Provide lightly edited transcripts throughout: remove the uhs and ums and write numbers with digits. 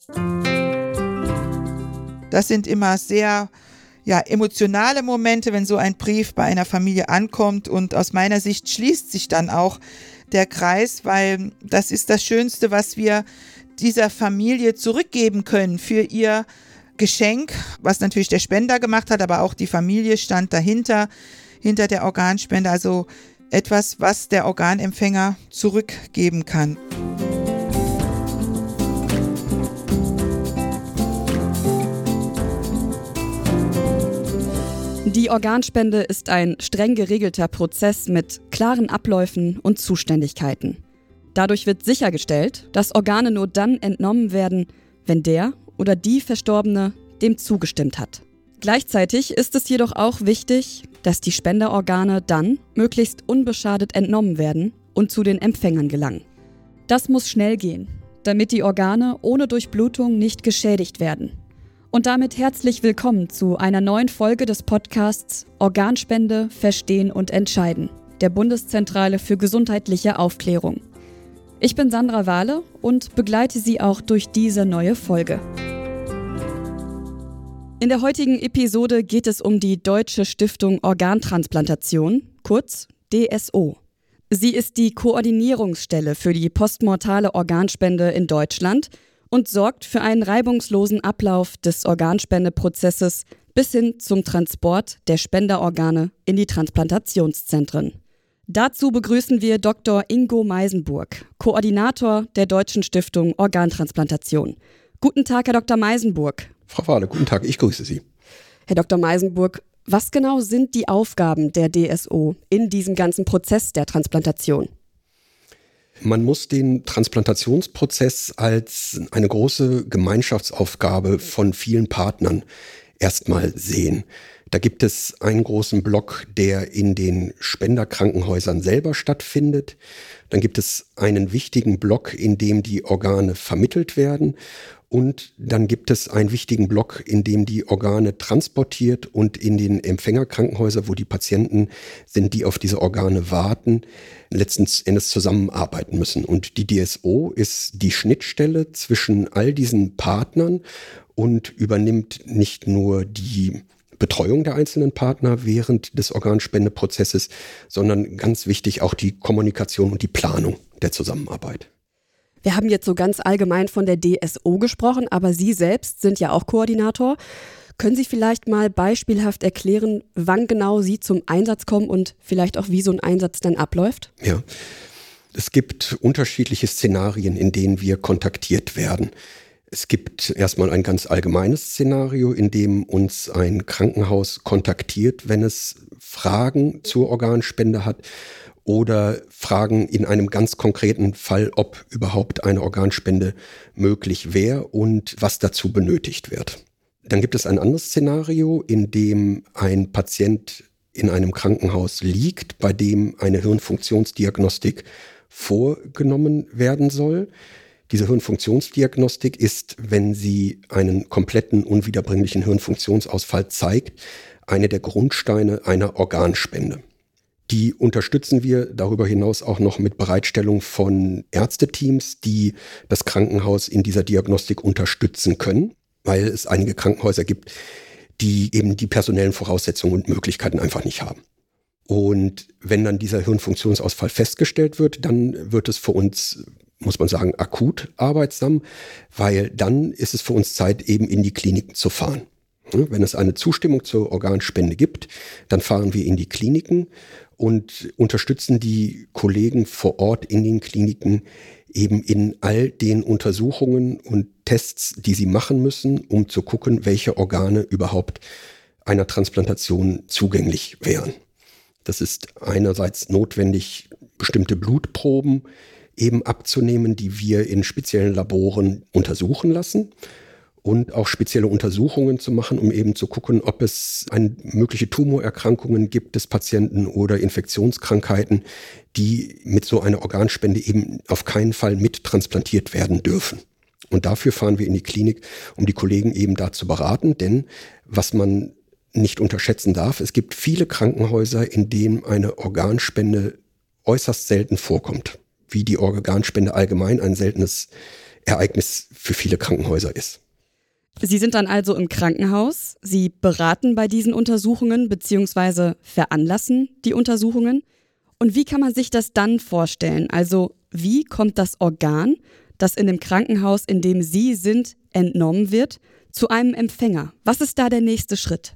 Das sind immer sehr emotionale Momente, wenn so ein Brief bei einer Familie ankommt, und aus meiner Sicht schließt sich dann auch der Kreis, weil das ist das Schönste, was wir dieser Familie zurückgeben können für ihr Geschenk, was natürlich der Spender gemacht hat, aber auch die Familie stand dahinter, hinter der Organspende, also etwas, was der Organempfänger zurückgeben kann. Die Organspende ist ein streng geregelter Prozess mit klaren Abläufen und Zuständigkeiten. Dadurch wird sichergestellt, dass Organe nur dann entnommen werden, wenn der oder die Verstorbene dem zugestimmt hat. Gleichzeitig ist es jedoch auch wichtig, dass die Spenderorgane dann möglichst unbeschadet entnommen werden und zu den Empfängern gelangen. Das muss schnell gehen, damit die Organe ohne Durchblutung nicht geschädigt werden. Und damit herzlich willkommen zu einer neuen Folge des Podcasts Organspende verstehen und entscheiden, der Bundeszentrale für gesundheitliche Aufklärung. Ich bin Sandra Wahle und begleite Sie auch durch diese neue Folge. In der heutigen Episode geht es um die Deutsche Stiftung Organtransplantation, kurz DSO. Sie ist die Koordinierungsstelle für die postmortale Organspende in Deutschland und sorgt für einen reibungslosen Ablauf des Organspendeprozesses bis hin zum Transport der Spenderorgane in die Transplantationszentren. Dazu begrüßen wir Dr. Ingo Meisenburg, Koordinator der Deutschen Stiftung Organtransplantation. Guten Tag, Herr Dr. Meisenburg. Frau Wahle, guten Tag, ich grüße Sie. Herr Dr. Meisenburg, was genau sind die Aufgaben der DSO in diesem ganzen Prozess der Transplantation? Man muss den Transplantationsprozess als eine große Gemeinschaftsaufgabe von vielen Partnern erstmal sehen. Da gibt es einen großen Block, der in den Spenderkrankenhäusern selber stattfindet. Dann gibt es einen wichtigen Block, in dem die Organe vermittelt werden. Und dann gibt es einen wichtigen Block, in dem die Organe transportiert und in den Empfängerkrankenhäusern, wo die Patienten sind, die auf diese Organe warten, letzten Endes zusammenarbeiten müssen. Und die DSO ist die Schnittstelle zwischen all diesen Partnern und übernimmt nicht nur die Betreuung der einzelnen Partner während des Organspendeprozesses, sondern ganz wichtig auch die Kommunikation und die Planung der Zusammenarbeit. Wir haben jetzt so ganz allgemein von der DSO gesprochen, aber Sie selbst sind ja auch Koordinator. Können Sie vielleicht mal beispielhaft erklären, wann genau Sie zum Einsatz kommen und vielleicht auch, wie so ein Einsatz dann abläuft? Ja, es gibt unterschiedliche Szenarien, in denen wir kontaktiert werden. Es gibt erstmal ein ganz allgemeines Szenario, in dem uns ein Krankenhaus kontaktiert, wenn es Fragen zur Organspende hat oder Fragen in einem ganz konkreten Fall, ob überhaupt eine Organspende möglich wäre und was dazu benötigt wird. Dann gibt es ein anderes Szenario, in dem ein Patient in einem Krankenhaus liegt, bei dem eine Hirnfunktionsdiagnostik vorgenommen werden soll. Diese Hirnfunktionsdiagnostik ist, wenn sie einen kompletten unwiederbringlichen Hirnfunktionsausfall zeigt, eine der Grundsteine einer Organspende. Die unterstützen wir darüber hinaus auch noch mit Bereitstellung von Ärzteteams, die das Krankenhaus in dieser Diagnostik unterstützen können, weil es einige Krankenhäuser gibt, die eben die personellen Voraussetzungen und Möglichkeiten einfach nicht haben. Und wenn dann dieser Hirnfunktionsausfall festgestellt wird, dann wird es für uns, muss man sagen, akut arbeitsam, weil dann ist es für uns Zeit, eben in die Kliniken zu fahren. Wenn es eine Zustimmung zur Organspende gibt, dann fahren wir in die Kliniken und unterstützen die Kollegen vor Ort in den Kliniken eben in all den Untersuchungen und Tests, die sie machen müssen, um zu gucken, welche Organe überhaupt einer Transplantation zugänglich wären. Das ist einerseits notwendig, bestimmte Blutproben eben abzunehmen, die wir in speziellen Laboren untersuchen lassen. Und auch spezielle Untersuchungen zu machen, um eben zu gucken, ob es mögliche Tumorerkrankungen gibt des Patienten oder Infektionskrankheiten, die mit so einer Organspende eben auf keinen Fall mittransplantiert werden dürfen. Und dafür fahren wir in die Klinik, um die Kollegen eben da zu beraten. Denn was man nicht unterschätzen darf, es gibt viele Krankenhäuser, in denen eine Organspende äußerst selten vorkommt. Wie die Organspende allgemein ein seltenes Ereignis für viele Krankenhäuser ist. Sie sind dann also im Krankenhaus, Sie beraten bei diesen Untersuchungen bzw. veranlassen die Untersuchungen. Und wie kann man sich das dann vorstellen? Also wie kommt das Organ, das in dem Krankenhaus, in dem Sie sind, entnommen wird, zu einem Empfänger? Was ist da der nächste Schritt?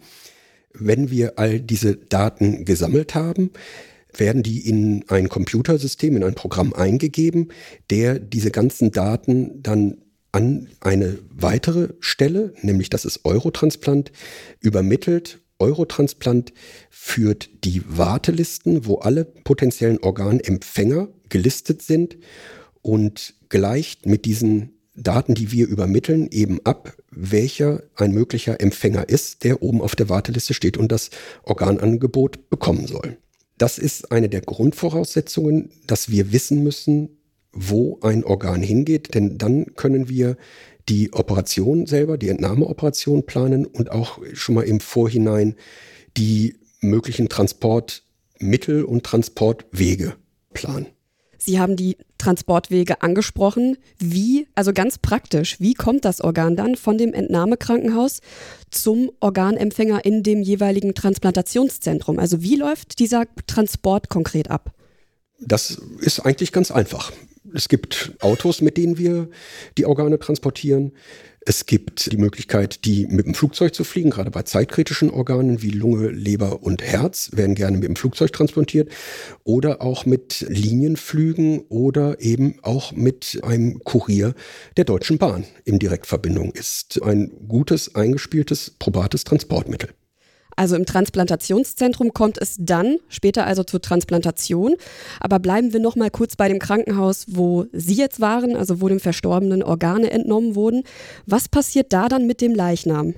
Wenn wir all diese Daten gesammelt haben, werden die in ein Computersystem, in ein Programm eingegeben, der diese ganzen Daten dann an eine weitere Stelle, nämlich das ist Eurotransplant, übermittelt. Eurotransplant führt die Wartelisten, wo alle potenziellen Organempfänger gelistet sind und gleicht mit diesen Daten, die wir übermitteln, eben ab, welcher ein möglicher Empfänger ist, der oben auf der Warteliste steht und das Organangebot bekommen soll. Das ist eine der Grundvoraussetzungen, dass wir wissen müssen, wo ein Organ hingeht, denn dann können wir die Operation selber, die Entnahmeoperation planen und auch schon mal im Vorhinein die möglichen Transportmittel und Transportwege planen. Sie haben die Transportwege angesprochen. Also ganz praktisch, wie kommt das Organ dann von dem Entnahmekrankenhaus zum Organempfänger in dem jeweiligen Transplantationszentrum? Also wie läuft dieser Transport konkret ab? Das ist eigentlich ganz einfach. Es gibt Autos, mit denen wir die Organe transportieren. Es gibt die Möglichkeit, die mit dem Flugzeug zu fliegen. Gerade bei zeitkritischen Organen wie Lunge, Leber und Herz werden gerne mit dem Flugzeug transportiert. Oder auch mit Linienflügen oder eben auch mit einem Kurier der Deutschen Bahn in Direktverbindung ist. Ein gutes, eingespieltes, probates Transportmittel. Also im Transplantationszentrum kommt es dann später also zur Transplantation. Aber bleiben wir noch mal kurz bei dem Krankenhaus, wo Sie jetzt waren, also wo dem Verstorbenen Organe entnommen wurden. Was passiert da dann mit dem Leichnam?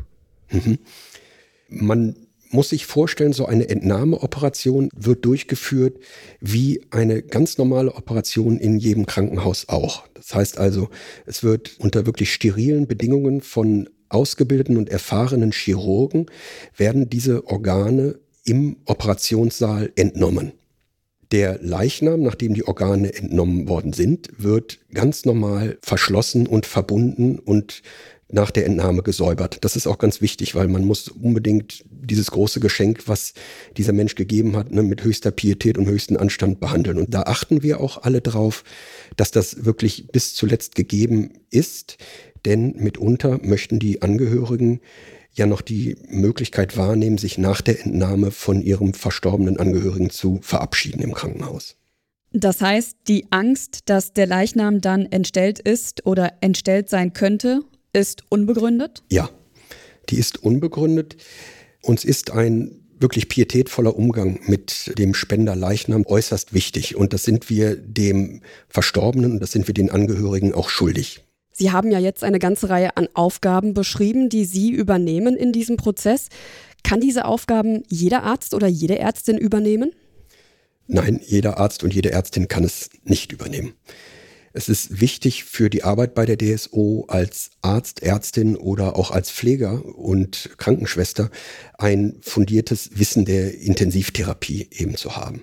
Man muss sich vorstellen, so eine Entnahmeoperation wird durchgeführt wie eine ganz normale Operation in jedem Krankenhaus auch. Das heißt also, es wird unter wirklich sterilen Bedingungen von ausgebildeten und erfahrenen Chirurgen werden diese Organe im Operationssaal entnommen. Der Leichnam, nachdem die Organe entnommen worden sind, wird ganz normal verschlossen und verbunden und nach der Entnahme gesäubert. Das ist auch ganz wichtig, weil man muss unbedingt dieses große Geschenk, was dieser Mensch gegeben hat, mit höchster Pietät und höchsten Anstand behandeln. Und da achten wir auch alle drauf, dass das wirklich bis zuletzt gegeben ist. Denn mitunter möchten die Angehörigen ja noch die Möglichkeit wahrnehmen, sich nach der Entnahme von ihrem verstorbenen Angehörigen zu verabschieden im Krankenhaus. Das heißt, die Angst, dass der Leichnam dann entstellt ist oder entstellt sein könnte, ist unbegründet? Ja, die ist unbegründet. Uns ist ein wirklich pietätvoller Umgang mit dem Spenderleichnam äußerst wichtig. Und das sind wir dem Verstorbenen und das sind wir den Angehörigen auch schuldig. Sie haben ja jetzt eine ganze Reihe an Aufgaben beschrieben, die Sie übernehmen in diesem Prozess. Kann diese Aufgaben jeder Arzt oder jede Ärztin übernehmen? Nein, jeder Arzt und jede Ärztin kann es nicht übernehmen. Es ist wichtig für die Arbeit bei der DSO als Arzt, Ärztin oder auch als Pfleger und Krankenschwester ein fundiertes Wissen der Intensivtherapie eben zu haben.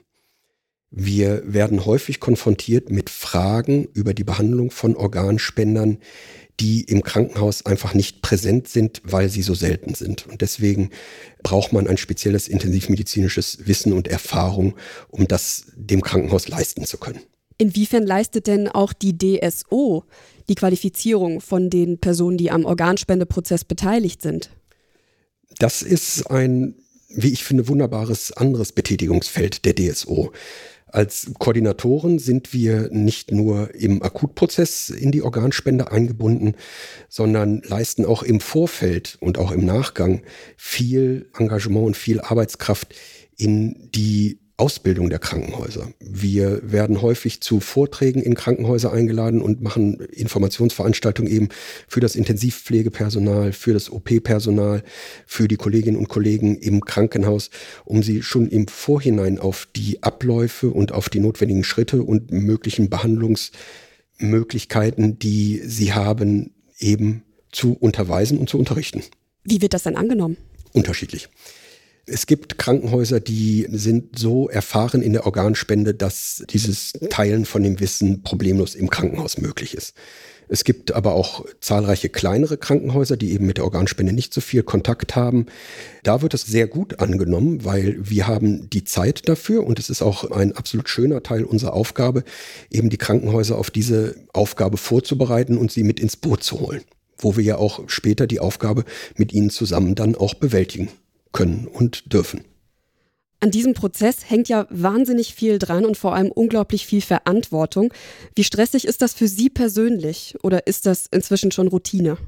Wir werden häufig konfrontiert mit Fragen über die Behandlung von Organspendern, die im Krankenhaus einfach nicht präsent sind, weil sie so selten sind. Und deswegen braucht man ein spezielles intensivmedizinisches Wissen und Erfahrung, um das dem Krankenhaus leisten zu können. Inwiefern leistet denn auch die DSO die Qualifizierung von den Personen, die am Organspendeprozess beteiligt sind? Das ist ein, wie ich finde, wunderbares anderes Betätigungsfeld der DSO. Als Koordinatoren sind wir nicht nur im Akutprozess in die Organspende eingebunden, sondern leisten auch im Vorfeld und auch im Nachgang viel Engagement und viel Arbeitskraft in die Ausbildung der Krankenhäuser. Wir werden häufig zu Vorträgen in Krankenhäuser eingeladen und machen Informationsveranstaltungen eben für das Intensivpflegepersonal, für das OP-Personal, für die Kolleginnen und Kollegen im Krankenhaus, um sie schon im Vorhinein auf die Abläufe und auf die notwendigen Schritte und möglichen Behandlungsmöglichkeiten, die sie haben, eben zu unterweisen und zu unterrichten. Wie wird das denn angenommen? Unterschiedlich. Es gibt Krankenhäuser, die sind so erfahren in der Organspende, dass dieses Teilen von dem Wissen problemlos im Krankenhaus möglich ist. Es gibt aber auch zahlreiche kleinere Krankenhäuser, die eben mit der Organspende nicht so viel Kontakt haben. Da wird es sehr gut angenommen, weil wir haben die Zeit dafür und es ist auch ein absolut schöner Teil unserer Aufgabe, eben die Krankenhäuser auf diese Aufgabe vorzubereiten und sie mit ins Boot zu holen, wo wir ja auch später die Aufgabe mit ihnen zusammen dann auch bewältigen können und dürfen. An diesem Prozess hängt ja wahnsinnig viel dran und vor allem unglaublich viel Verantwortung. Wie stressig ist das für Sie persönlich oder ist das inzwischen schon Routine?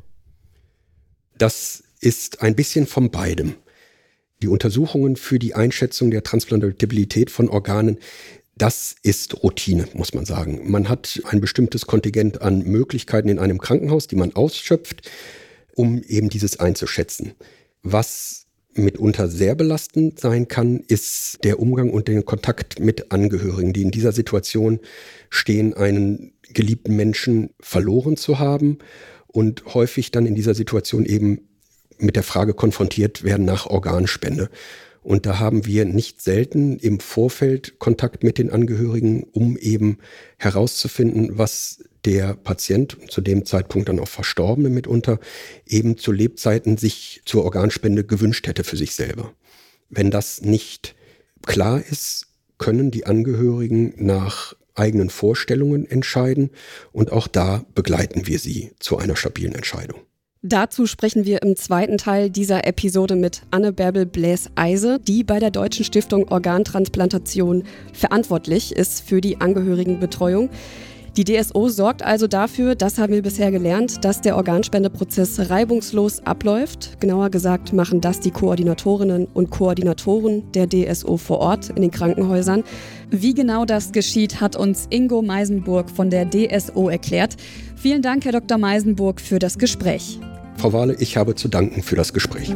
Das ist ein bisschen von beidem. Die Untersuchungen für die Einschätzung der Transplantabilität von Organen, das ist Routine, muss man sagen. Man hat ein bestimmtes Kontingent an Möglichkeiten in einem Krankenhaus, die man ausschöpft, um eben dieses einzuschätzen. Was mitunter sehr belastend sein kann, ist der Umgang und der Kontakt mit Angehörigen, die in dieser Situation stehen, einen geliebten Menschen verloren zu haben und häufig dann in dieser Situation eben mit der Frage konfrontiert werden nach Organspende. Und da haben wir nicht selten im Vorfeld Kontakt mit den Angehörigen, um eben herauszufinden, was der Patient, zu dem Zeitpunkt dann auch Verstorbene mitunter, eben zu Lebzeiten sich zur Organspende gewünscht hätte für sich selber. Wenn das nicht klar ist, können die Angehörigen nach eigenen Vorstellungen entscheiden und auch da begleiten wir sie zu einer stabilen Entscheidung. Dazu sprechen wir im zweiten Teil dieser Episode mit Anne Bärbel Bläs-Eise, die bei der Deutschen Stiftung Organtransplantation verantwortlich ist für die Angehörigenbetreuung. Die DSO sorgt also dafür, das haben wir bisher gelernt, dass der Organspendeprozess reibungslos abläuft. Genauer gesagt machen das die Koordinatorinnen und Koordinatoren der DSO vor Ort in den Krankenhäusern. Wie genau das geschieht, hat uns Ingo Meisenburg von der DSO erklärt. Vielen Dank, Herr Dr. Meisenburg, für das Gespräch. Frau Wahle, ich habe zu danken für das Gespräch.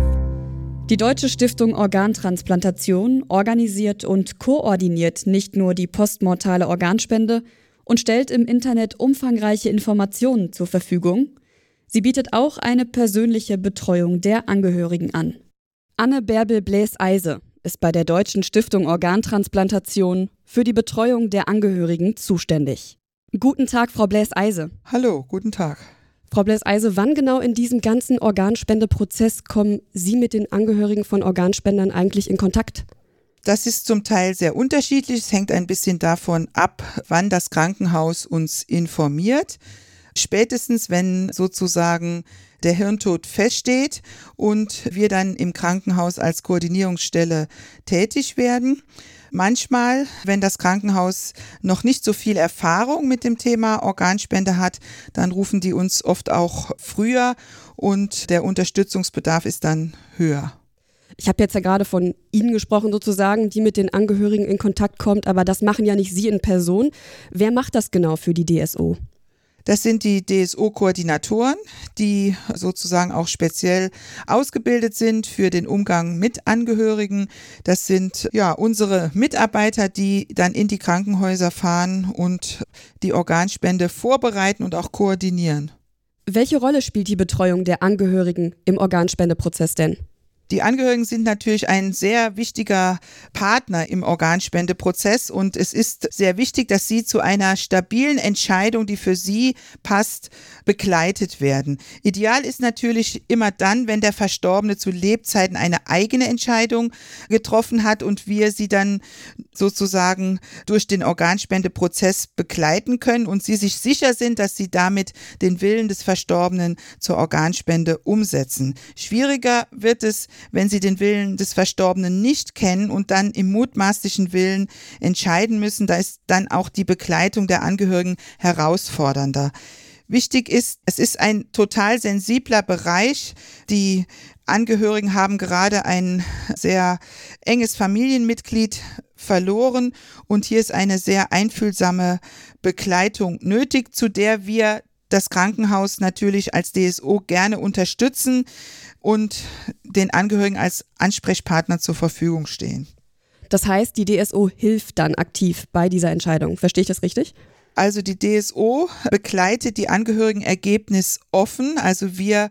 Die Deutsche Stiftung Organtransplantation organisiert und koordiniert nicht nur die postmortale Organspende und stellt im Internet umfangreiche Informationen zur Verfügung. Sie bietet auch eine persönliche Betreuung der Angehörigen an. Anne Bärbel Bläs-Eise ist bei der Deutschen Stiftung Organtransplantation für die Betreuung der Angehörigen zuständig. Guten Tag, Frau Bläs-Eise. Hallo, guten Tag. Frau Bläs-Eise, wann genau in diesem ganzen Organspendeprozess kommen Sie mit den Angehörigen von Organspendern eigentlich in Kontakt? Das ist zum Teil sehr unterschiedlich. Es hängt ein bisschen davon ab, wann das Krankenhaus uns informiert. Spätestens, wenn sozusagen der Hirntod feststeht und wir dann im Krankenhaus als Koordinierungsstelle tätig werden. Manchmal, wenn das Krankenhaus noch nicht so viel Erfahrung mit dem Thema Organspende hat, dann rufen die uns oft auch früher und der Unterstützungsbedarf ist dann höher. Ich habe jetzt ja gerade von Ihnen gesprochen sozusagen, die mit den Angehörigen in Kontakt kommt, aber das machen ja nicht Sie in Person. Wer macht das genau für die DSO? Das sind die DSO-Koordinatoren, die sozusagen auch speziell ausgebildet sind für den Umgang mit Angehörigen. Das sind ja unsere Mitarbeiter, die dann in die Krankenhäuser fahren und die Organspende vorbereiten und auch koordinieren. Welche Rolle spielt die Betreuung der Angehörigen im Organspendeprozess denn? Die Angehörigen sind natürlich ein sehr wichtiger Partner im Organspendeprozess und es ist sehr wichtig, dass sie zu einer stabilen Entscheidung, die für sie passt, begleitet werden. Ideal ist natürlich immer dann, wenn der Verstorbene zu Lebzeiten eine eigene Entscheidung getroffen hat und wir sie dann sozusagen durch den Organspendeprozess begleiten können und sie sich sicher sind, dass sie damit den Willen des Verstorbenen zur Organspende umsetzen. Schwieriger wird es, wenn sie den Willen des Verstorbenen nicht kennen und dann im mutmaßlichen Willen entscheiden müssen. Da ist dann auch die Begleitung der Angehörigen herausfordernder. Wichtig ist, es ist ein total sensibler Bereich. Die Angehörigen haben gerade ein sehr enges Familienmitglied verloren und hier ist eine sehr einfühlsame Begleitung nötig, zu der wir das Krankenhaus natürlich als DSO gerne unterstützen und den Angehörigen als Ansprechpartner zur Verfügung stehen. Das heißt, die DSO hilft dann aktiv bei dieser Entscheidung. Verstehe ich das richtig? Also die DSO begleitet die Angehörigen ergebnisoffen. Also wir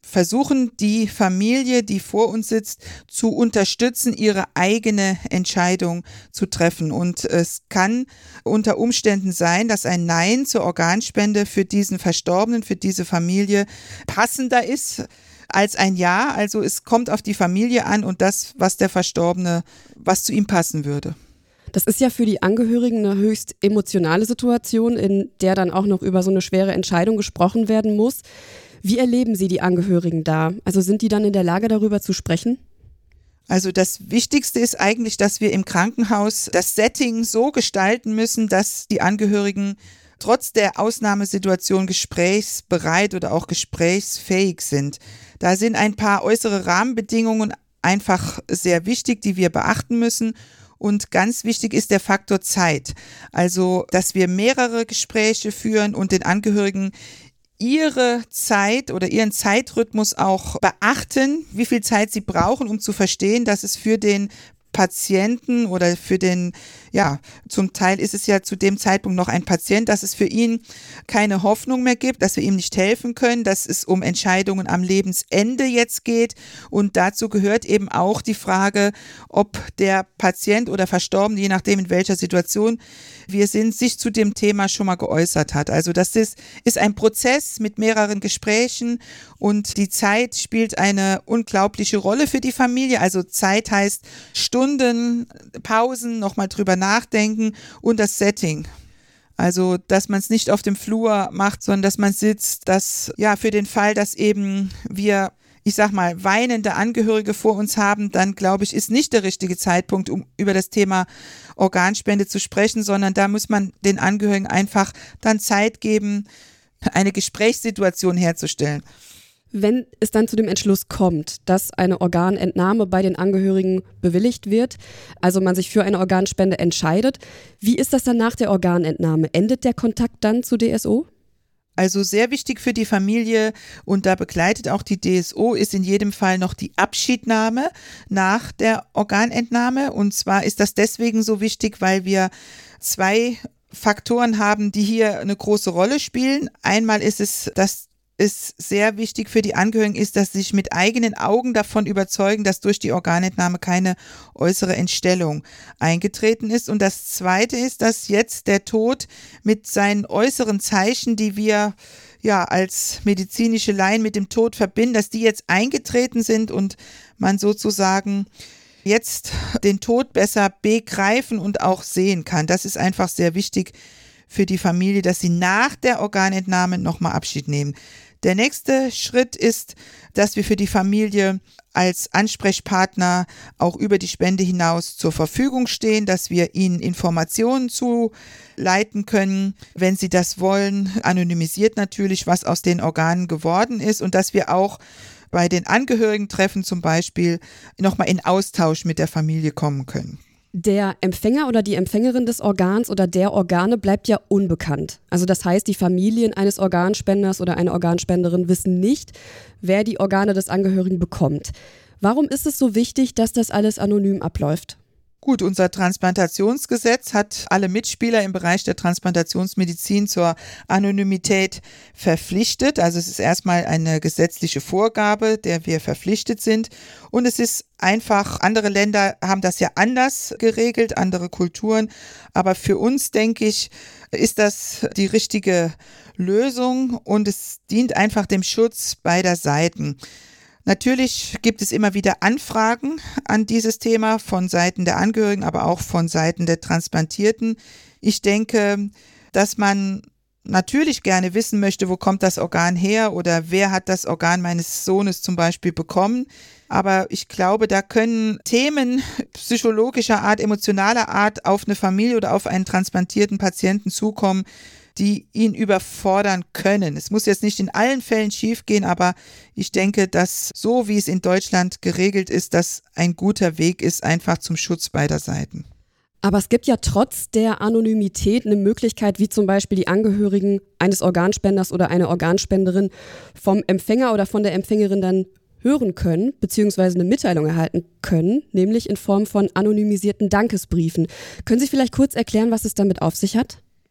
versuchen, die Familie, die vor uns sitzt, zu unterstützen, ihre eigene Entscheidung zu treffen. Und es kann unter Umständen sein, dass ein Nein zur Organspende für diesen Verstorbenen, für diese Familie passender ist als ein Ja. Also es kommt auf die Familie an und das, was der Verstorbene, was zu ihm passen würde. Das ist ja für die Angehörigen eine höchst emotionale Situation, in der dann auch noch über so eine schwere Entscheidung gesprochen werden muss. Wie erleben Sie die Angehörigen da? Also sind die dann in der Lage, darüber zu sprechen? Also das Wichtigste ist eigentlich, dass wir im Krankenhaus das Setting so gestalten müssen, dass die Angehörigen trotz der Ausnahmesituation gesprächsbereit oder auch gesprächsfähig sind. Da sind ein paar äußere Rahmenbedingungen einfach sehr wichtig, die wir beachten müssen. Und ganz wichtig ist der Faktor Zeit. Also, dass wir mehrere Gespräche führen und den Angehörigen ihre Zeit oder ihren Zeitrhythmus auch beachten, wie viel Zeit sie brauchen, um zu verstehen, dass es für den Patienten oder für den, ja, zum Teil ist es ja zu dem Zeitpunkt noch ein Patient, dass es für ihn keine Hoffnung mehr gibt, dass wir ihm nicht helfen können, dass es um Entscheidungen am Lebensende jetzt geht. Und dazu gehört eben auch die Frage, ob der Patient oder Verstorbene, je nachdem in welcher Situation wir sind, sich zu dem Thema schon mal geäußert hat. Also das ist ein Prozess mit mehreren Gesprächen und die Zeit spielt eine unglaubliche Rolle für die Familie. Also Zeit heißt Stunden, Pausen, nochmal drüber nachdenken und das Setting. Also, dass man es nicht auf dem Flur macht, sondern dass man sitzt, dass ja für den Fall, dass eben wir, ich sag mal, weinende Angehörige vor uns haben, dann glaube ich, ist nicht der richtige Zeitpunkt, um über das Thema Organspende zu sprechen, sondern da muss man den Angehörigen einfach dann Zeit geben, eine Gesprächssituation herzustellen. Wenn es dann zu dem Entschluss kommt, dass eine Organentnahme bei den Angehörigen bewilligt wird, also man sich für eine Organspende entscheidet, wie ist das dann nach der Organentnahme? Endet der Kontakt dann zu DSO? Also sehr wichtig für die Familie und da begleitet auch die DSO ist in jedem Fall noch die Abschiednahme nach der Organentnahme. Und zwar ist das deswegen so wichtig, weil wir 2 Faktoren haben, die hier eine große Rolle spielen. Einmal ist es, dass es sehr wichtig für die Angehörigen ist, dass sie sich mit eigenen Augen davon überzeugen, dass durch die Organentnahme keine äußere Entstellung eingetreten ist. Und das Zweite ist, dass jetzt der Tod mit seinen äußeren Zeichen, die wir ja als medizinische Laien mit dem Tod verbinden, dass die jetzt eingetreten sind und man sozusagen jetzt den Tod besser begreifen und auch sehen kann. Das ist einfach sehr wichtig für die Familie, dass sie nach der Organentnahme nochmal Abschied nehmen. Der nächste Schritt ist, dass wir für die Familie als Ansprechpartner auch über die Spende hinaus zur Verfügung stehen, dass wir ihnen Informationen zuleiten können, wenn sie das wollen, anonymisiert natürlich, was aus den Organen geworden ist und dass wir auch bei den Angehörigentreffen zum Beispiel nochmal in Austausch mit der Familie kommen können. Der Empfänger oder die Empfängerin des Organs oder der Organe bleibt ja unbekannt. Also das heißt, die Familien eines Organspenders oder einer Organspenderin wissen nicht, wer die Organe des Angehörigen bekommt. Warum ist es so wichtig, dass das alles anonym abläuft? Gut, unser Transplantationsgesetz hat alle Mitspieler im Bereich der Transplantationsmedizin zur Anonymität verpflichtet. Also es ist erstmal eine gesetzliche Vorgabe, der wir verpflichtet sind. Und es ist einfach, andere Länder haben das ja anders geregelt, andere Kulturen. Aber für uns, denke ich, ist das die richtige Lösung und es dient einfach dem Schutz beider Seiten. Natürlich gibt es immer wieder Anfragen an dieses Thema von Seiten der Angehörigen, aber auch von Seiten der Transplantierten. Ich denke, dass man natürlich gerne wissen möchte, wo kommt das Organ her oder wer hat das Organ meines Sohnes zum Beispiel bekommen. Aber ich glaube, da können Themen psychologischer Art, emotionaler Art auf eine Familie oder auf einen transplantierten Patienten zukommen, die ihn überfordern können. Es muss jetzt nicht in allen Fällen schiefgehen, aber ich denke, dass so wie es in Deutschland geregelt ist, das ein guter Weg ist, einfach zum Schutz beider Seiten. Aber es gibt ja trotz der Anonymität eine Möglichkeit, wie zum Beispiel die Angehörigen eines Organspenders oder einer Organspenderin vom Empfänger oder von der Empfängerin dann hören können, beziehungsweise eine Mitteilung erhalten können, nämlich in Form von anonymisierten Dankesbriefen. Können Sie vielleicht kurz erklären, was es damit auf sich hat?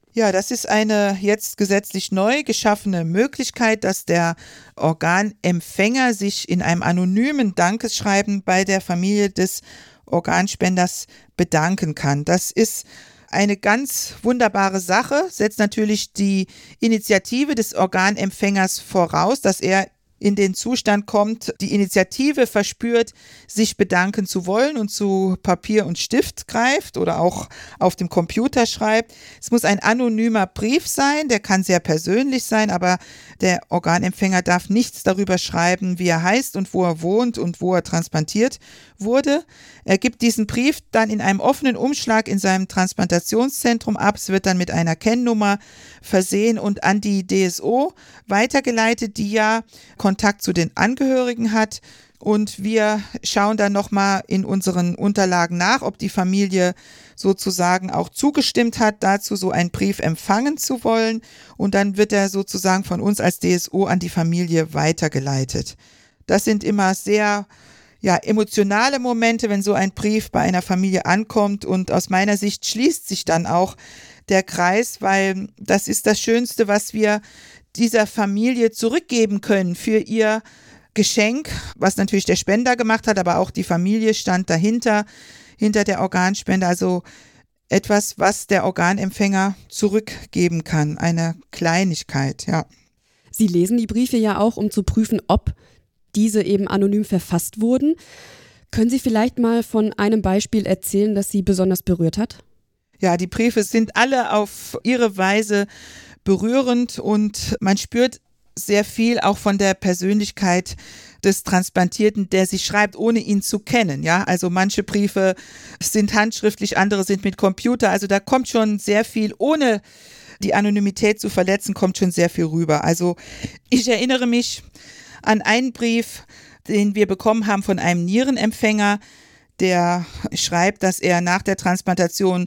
Ja, das ist eine jetzt gesetzlich neu geschaffene Möglichkeit, dass der Organempfänger sich in einem anonymen Dankesschreiben bei der Familie des Organspenders bedanken kann. Das ist eine ganz wunderbare Sache, setzt natürlich die Initiative des Organempfängers voraus, dass er in den Zustand kommt, die Initiative verspürt, sich bedanken zu wollen und zu Papier und Stift greift oder auch auf dem Computer schreibt. Es muss ein anonymer Brief sein, der kann sehr persönlich sein, aber der Organempfänger darf nichts darüber schreiben, wie er heißt und wo er wohnt und wo er transplantiert wurde. Er gibt diesen Brief dann in einem offenen Umschlag in seinem Transplantationszentrum ab. Es wird dann mit einer Kennnummer versehen und an die DSO weitergeleitet, die ja Kontakt zu den Angehörigen hat. Und wir schauen dann nochmal in unseren Unterlagen nach, ob die Familie sozusagen auch zugestimmt hat, dazu so einen Brief empfangen zu wollen. Und dann wird er sozusagen von uns als DSO an die Familie weitergeleitet. Das sind immer sehr emotionale Momente, wenn so ein Brief bei einer Familie ankommt. Und aus meiner Sicht schließt sich dann auch der Kreis, weil das ist das Schönste, was wir dieser Familie zurückgeben können für ihr Geschenk, was natürlich der Spender gemacht hat, aber auch die Familie stand dahinter, hinter der Organspende. Also etwas, was der Organempfänger zurückgeben kann, eine Kleinigkeit, ja. Sie lesen die Briefe ja auch, um zu prüfen, ob diese eben anonym verfasst wurden. Können Sie vielleicht mal von einem Beispiel erzählen, das Sie besonders berührt hat? Ja, die Briefe sind alle auf ihre Weise berührend und man spürt sehr viel auch von der Persönlichkeit des Transplantierten, der sie schreibt, ohne ihn zu kennen. Ja, also manche Briefe sind handschriftlich, andere sind mit Computer. Also da kommt schon sehr viel, ohne die Anonymität zu verletzen, kommt schon sehr viel rüber. Also ich erinnere mich an einen Brief, den wir bekommen haben von einem Nierenempfänger, der schreibt, dass er nach der Transplantation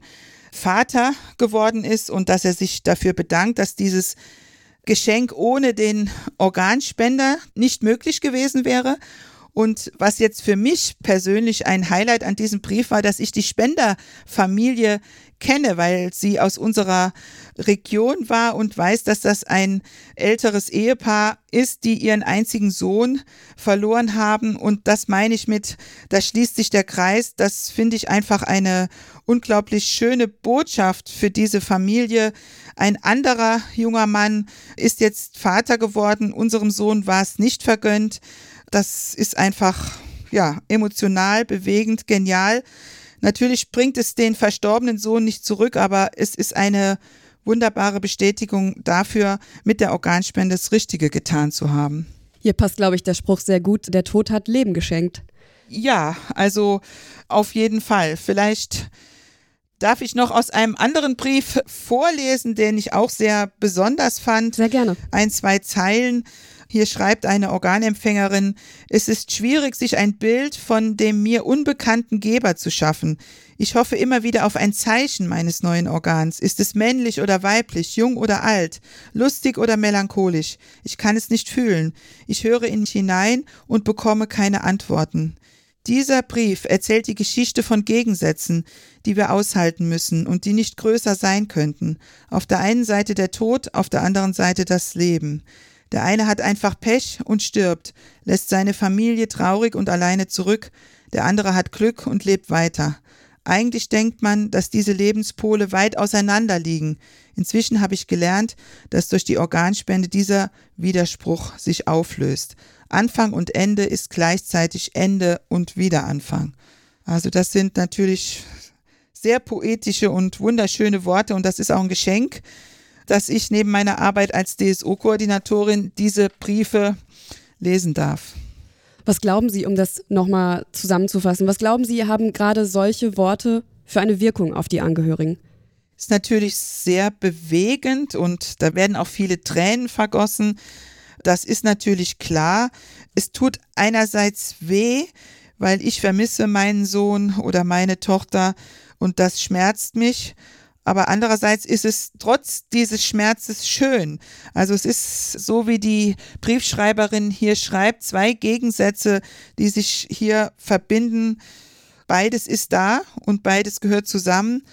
Vater geworden ist und dass er sich dafür bedankt, dass dieses Geschenk ohne den Organspender nicht möglich gewesen wäre. Und was jetzt für mich persönlich ein Highlight an diesem Brief war, dass ich die Spenderfamilie kenne, weil sie aus unserer Region war und weiß, dass das ein älteres Ehepaar ist, die ihren einzigen Sohn verloren haben. Und das meine ich mit, da schließt sich der Kreis. Das finde ich einfach eine unglaublich schöne Botschaft für diese Familie. Ein anderer junger Mann ist jetzt Vater geworden. Unserem Sohn war es nicht vergönnt. Das ist einfach, emotional, bewegend, genial. Natürlich bringt es den verstorbenen Sohn nicht zurück, aber es ist eine wunderbare Bestätigung dafür, mit der Organspende das Richtige getan zu haben. Hier passt, glaube ich, der Spruch sehr gut. Der Tod hat Leben geschenkt. Ja, also auf jeden Fall. Vielleicht darf ich noch aus einem anderen Brief vorlesen, den ich auch sehr besonders fand. Sehr gerne. 1-2 Zeilen. Hier schreibt eine Organempfängerin: Es ist schwierig, sich ein Bild von dem mir unbekannten Geber zu schaffen. Ich hoffe immer wieder auf ein Zeichen meines neuen Organs. Ist es männlich oder weiblich, jung oder alt, lustig oder melancholisch? Ich kann es nicht fühlen. Ich höre in mich hinein und bekomme keine Antworten. Dieser Brief erzählt die Geschichte von Gegensätzen, die wir aushalten müssen und die nicht größer sein könnten. Auf der einen Seite der Tod, auf der anderen Seite das Leben. Der eine hat einfach Pech und stirbt, lässt seine Familie traurig und alleine zurück. Der andere hat Glück und lebt weiter. Eigentlich denkt man, dass diese Lebenspole weit auseinander liegen. Inzwischen habe ich gelernt, dass durch die Organspende dieser Widerspruch sich auflöst. Anfang und Ende ist gleichzeitig Ende und Wiederanfang. Also das sind natürlich sehr poetische und wunderschöne Worte und das ist auch ein Geschenk, dass ich neben meiner Arbeit als DSO-Koordinatorin diese Briefe lesen darf. Was glauben Sie, um das nochmal zusammenzufassen, was glauben Sie, haben gerade solche Worte für eine Wirkung auf die Angehörigen? Ist natürlich sehr bewegend und da werden auch viele Tränen vergossen. Das ist natürlich klar. Es tut einerseits weh, weil ich vermisse meinen Sohn oder meine Tochter und das schmerzt mich. Aber andererseits ist es trotz dieses Schmerzes schön. Also es ist so, wie die Briefschreiberin hier schreibt, 2 Gegensätze, die sich hier verbinden. Beides ist da und beides gehört zusammen.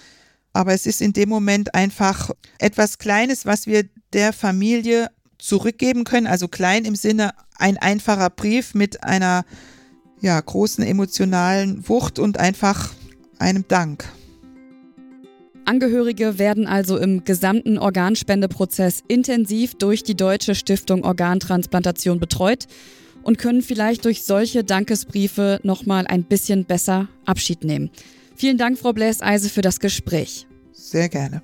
Aber es ist in dem Moment einfach etwas Kleines, was wir der Familie zurückgeben können. Also klein im Sinne ein einfacher Brief mit einer großen emotionalen Wucht und einfach einem Dank. Angehörige werden also im gesamten Organspendeprozess intensiv durch die Deutsche Stiftung Organtransplantation betreut und können vielleicht durch solche Dankesbriefe nochmal ein bisschen besser Abschied nehmen. Vielen Dank, Frau Bläseise, für das Gespräch. Sehr gerne.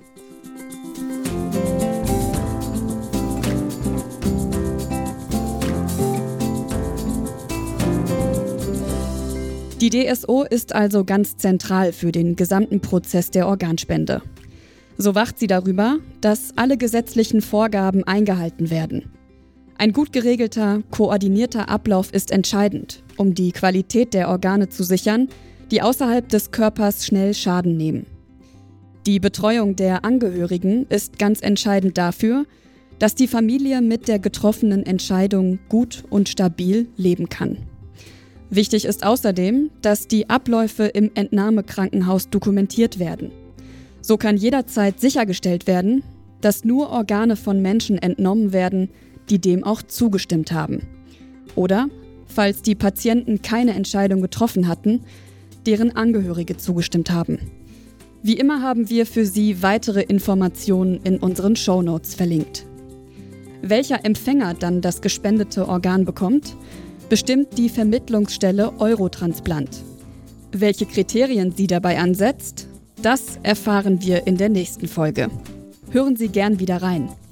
Die DSO ist also ganz zentral für den gesamten Prozess der Organspende. So wacht sie darüber, dass alle gesetzlichen Vorgaben eingehalten werden. Ein gut geregelter, koordinierter Ablauf ist entscheidend, um die Qualität der Organe zu sichern, die außerhalb des Körpers schnell Schaden nehmen. Die Betreuung der Angehörigen ist ganz entscheidend dafür, dass die Familie mit der getroffenen Entscheidung gut und stabil leben kann. Wichtig ist außerdem, dass die Abläufe im Entnahmekrankenhaus dokumentiert werden. So kann jederzeit sichergestellt werden, dass nur Organe von Menschen entnommen werden, die dem auch zugestimmt haben. Oder, falls die Patienten keine Entscheidung getroffen hatten, deren Angehörige zugestimmt haben. Wie immer haben wir für Sie weitere Informationen in unseren Shownotes verlinkt. Welcher Empfänger dann das gespendete Organ bekommt, bestimmt die Vermittlungsstelle Eurotransplant. Welche Kriterien sie dabei ansetzt, das erfahren wir in der nächsten Folge. Hören Sie gern wieder rein.